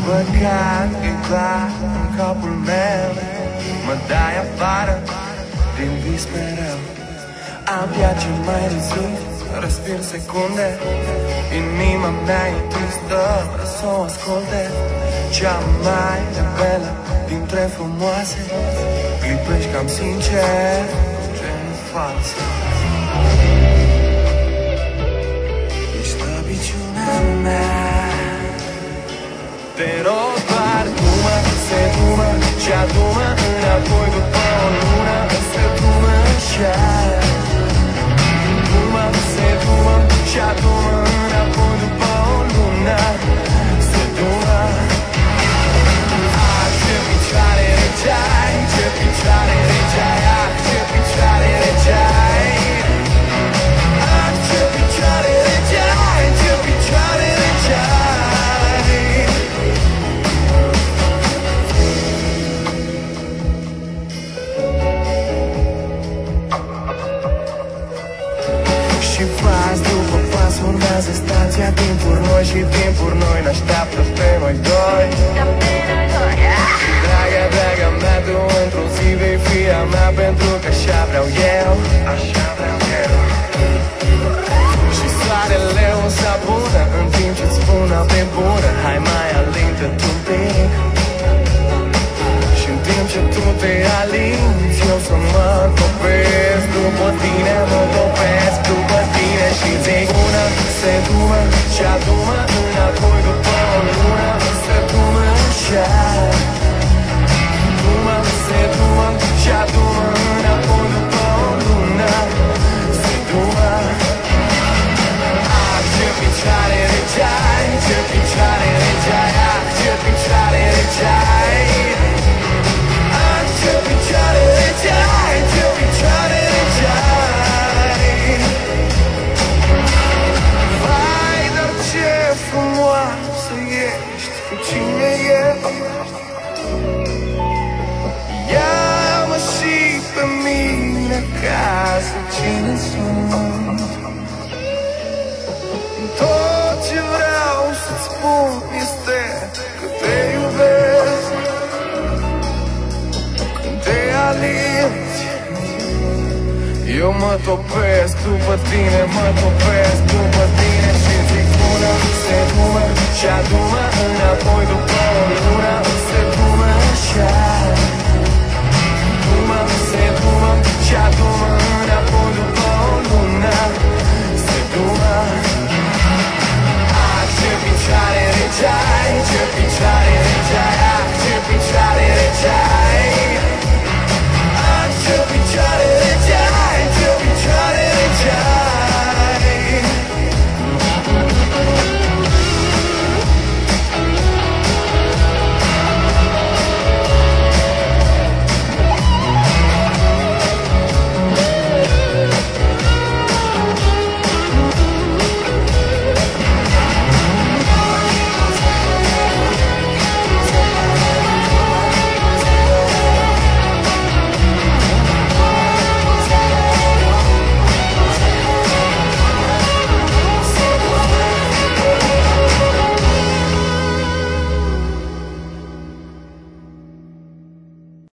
păcat, e clar în capul meu. Mă dai afară din vis mereu. Abia ce mai rezist, respir secunde. Inima mea e tristă, să o asculte. Cea mai rebelă dintre frumoase, clipești cam sincer, gen falsă. Ești slăbiciunea mea. Te rog doar, du-mă, sedu-mă și adu-mă înapoi după o lună. Sedu-mă așa. Du-mă, sedu-mă și adu-mă înapoi după o lună. Sedu-mă. Ah, ce picioare regeai, ce picioare regeai, ah, ce picioare regeai. Ah, ce picioare regeai, ce picioare regeai. Și pas după pas urmează stația timpuri noi. Și timpuri noi ne așteaptă pe noi doi. Și draga, draga mea, tu într-o zi vei fi a mea, pentru că așa vreau eu. Așa vreau eu. Și soarele o să apună în timp ce-ți spun pe bună. Hai mai alintă-te un pic. Și în timp ce tu te alinți, eu să mă topesc. După tine mă topesc, după tine și zic una, sedu-mă și adu-mă înapoi după o lună. Sedu-mă așa. Du-mă, sedu-mă și adu-mă înapoi după o lună. Sedu-mă. Ah, ce picioare regeai, ce picioare regeai, ah, ce picioare regeai. Ah, ce picioare regeai, ce picioare regeai. Vai, dar ce frumoasă ești, cu cine ești. Ia-mă și pe mine acasă, cine sunt. Tot ce vreau să-ți spun este că te iubesc. Când te alinți, eu mă topesc după tine, mă topesc după tine. Și zic bună, sedu-mă și adu-mă înapoi după o lună. Sedu-mă așa. Du-mă, sedu-mă și adu-mă